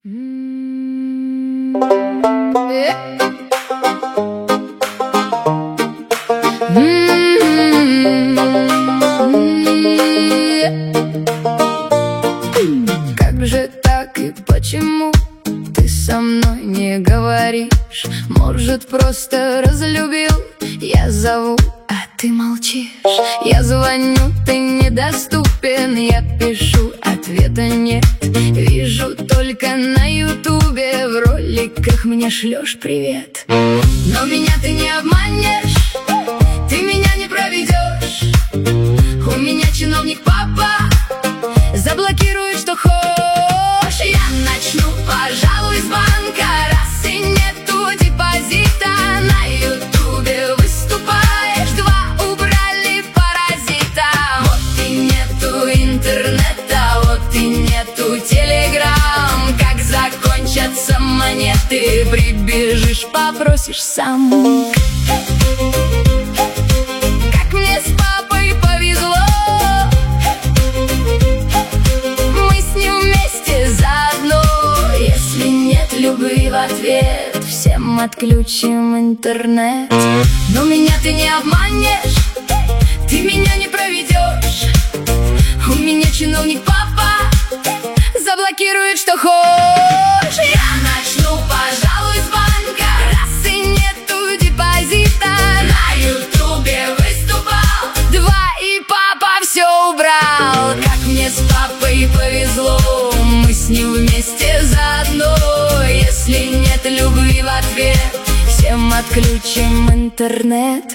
Как же так и почему ты со мной не говоришь? Может, просто разлюбил? Я зову, а ты молчишь. Я звоню, ты недоступен. Я пишу, ответа нет. Вижу только на ютубе, в роликах мне шлешь привет. Но меня ты не обманешь, ты меня не проведешь. У меня чиновник папа, заблокирует, что хочешь. Я начну, пожалуй, с банка, раз и нету депозита. На ютубе выступаешь, 2 убрали паразита. Вот и нету интернета, вот и нету телеграм. Как закончатся монеты, прибежишь, попросишь сам. Как мне с папой повезло, мы с ним вместе заодно. Если нет любви в ответ, всем отключим интернет. Но меня ты не обманешь, ты меня не проведешь. У меня чиновник папа, заблокирует, что хочешь. Я начну, пожалуй, с банка, раз и нету депозита. На ютубе выступал, 2 и папа все убрал. Как мне с папой повезло, мы с ним вместе заодно. Если нет любви в ответ, всем отключим интернет.